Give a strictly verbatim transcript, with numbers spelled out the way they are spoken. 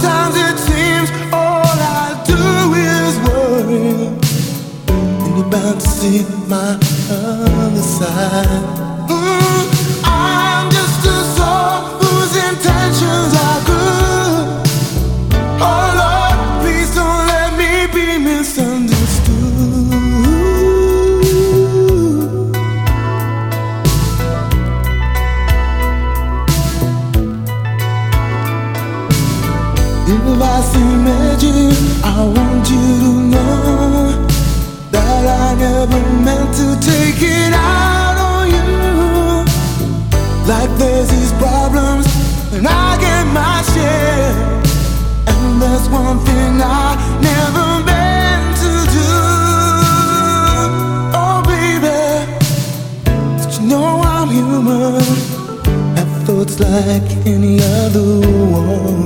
Sometimes it seems all I do is worry, and you're bound to see my other side. Mm, I'm just a soul whose intentions are good. Oh Lord, please don't let me be misunderstood. If I see magic, I want you to know that I never meant to take it out on you. Like there's these problems, and I get my share, and there's one thing I never meant to do. Oh baby, but you know I'm human, have thoughts like any other one.